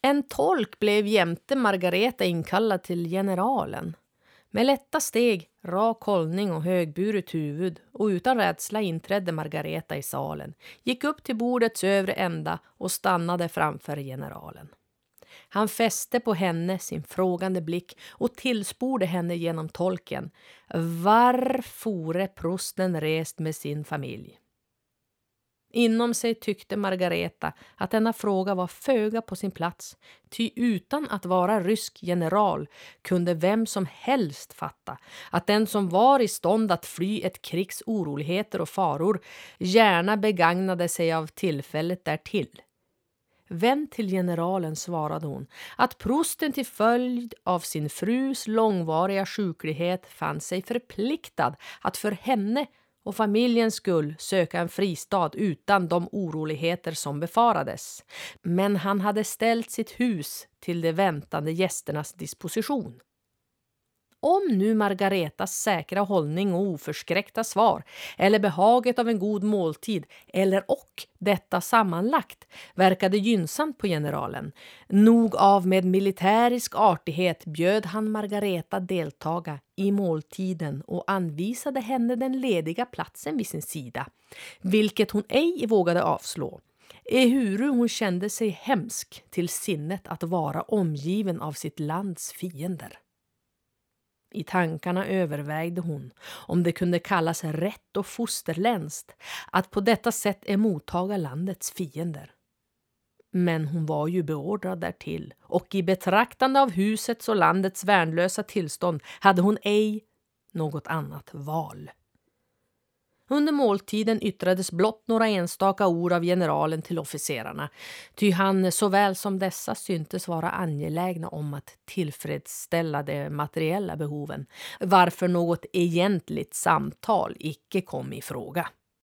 En tolk blev jämte Margareta inkallad till generalen. Med lätta steg, rak hållning och högburet huvud och utan rädsla inträdde Margareta i salen, gick upp till bordets övre ända och stannade framför generalen. Han fäste på henne sin frågande blick och tillsporde henne genom tolken. Varför prosten rest med sin familj? Inom sig tyckte Margareta att denna fråga var föga på sin plats, ty utan att vara rysk general kunde vem som helst fatta att den som var i stånd att fly ett krigs oroligheter och faror gärna begagnade sig av tillfället därtill. Vänd till generalen svarade hon att prosten till följd av sin frus långvariga sjuklighet fann sig förpliktad att för henne och familjens skull söka en fristad utan de oroligheter som befarades. Men han hade ställt sitt hus till de väntande gästernas disposition. Om nu Margaretas säkra hållning och oförskräckta svar, eller behaget av en god måltid, eller och detta sammanlagt, verkade gynnsamt på generalen. Nog av med militärisk artighet bjöd han Margareta deltaga i måltiden och anvisade henne den lediga platsen vid sin sida, vilket hon ej vågade avslå. Ehuru hon kände sig hemsk till sinnet att vara omgiven av sitt lands fiender. I tankarna övervägde hon om det kunde kallas rätt och fosterlänst att på detta sätt emottaga landets fiender. Men hon var ju beordrad därtill och i betraktande av husets och landets värnlösa tillstånd hade hon ej något annat val. Under måltiden yttrades blott några enstaka ord av generalen till officerarna, ty han såväl som dessa syntes vara angelägna om att tillfredsställa de materiella behoven, varför något egentligt samtal icke kom i fråga.